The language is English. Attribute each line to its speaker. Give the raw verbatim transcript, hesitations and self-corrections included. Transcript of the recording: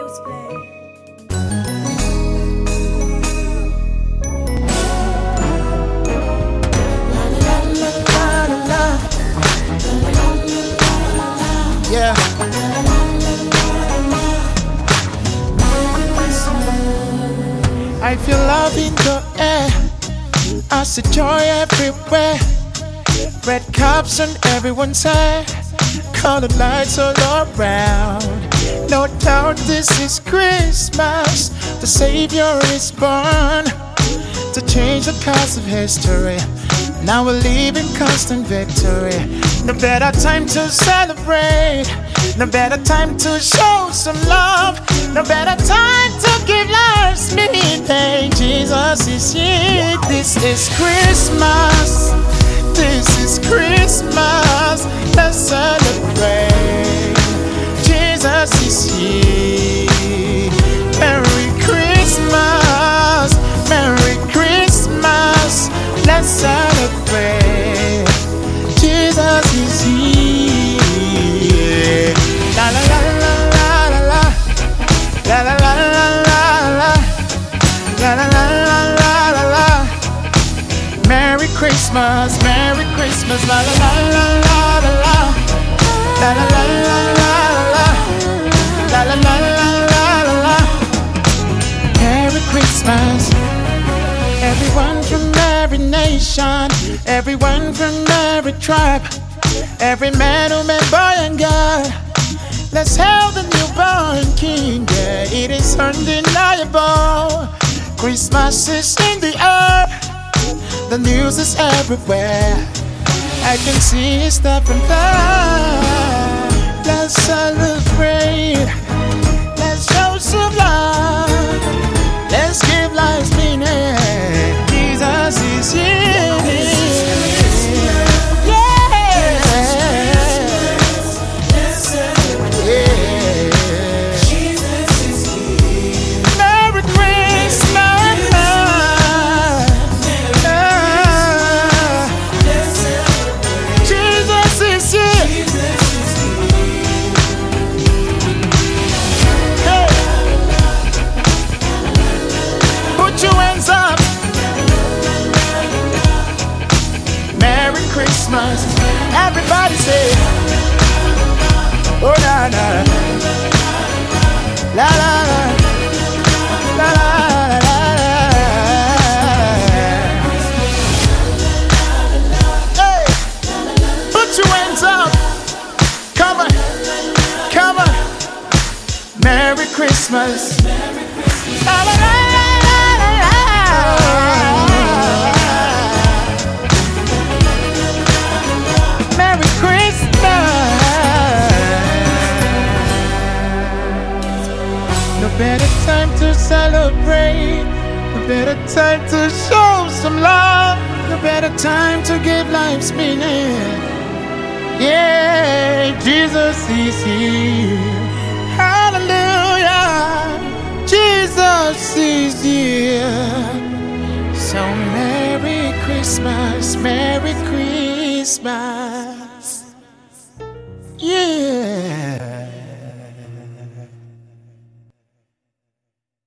Speaker 1: Ghost Play.
Speaker 2: Yeah. I feel love in the air. I see joy everywhere. Red cups on everyone's head. Colored lights all around. No doubt this is Christmas. The Savior is born to change the course of history. Now we live in constant victory. No better time to celebrate. No better time to show some love. No better time to give life's meaning. Jesus is here. This is Christmas. This is Christmas. Let's celebrate. Jesus is here. Merry Christmas. Merry Christmas. Let's celebrate. Jesus is here. La la la la la la la. La la la la la la. La la la la la la la. Merry Christmas, Merry Christmas. La la la la la la la. La la la la la la. La la la la la la la. Merry Christmas. Everyone from every nation, everyone from every tribe, every man, woman, boy and girl. Let's hail the newborn King. Yeah, it is undeniable. Christmas is in the air. The news is everywhere. I can see it stuff and fly. Let's celebrate. Let's show some love. Let's give life's meaning. Jesus is here. Christmas, everybody say, oh na na, la la la, la la la la. Hey, put your hands up, come on, come on. Merry Christmas, la la la la la la. No better time to celebrate. No better time to show some love. No better time to give life's meaning. Yeah, Jesus is here. Hallelujah. Jesus is here. So Merry Christmas, Merry Christmas.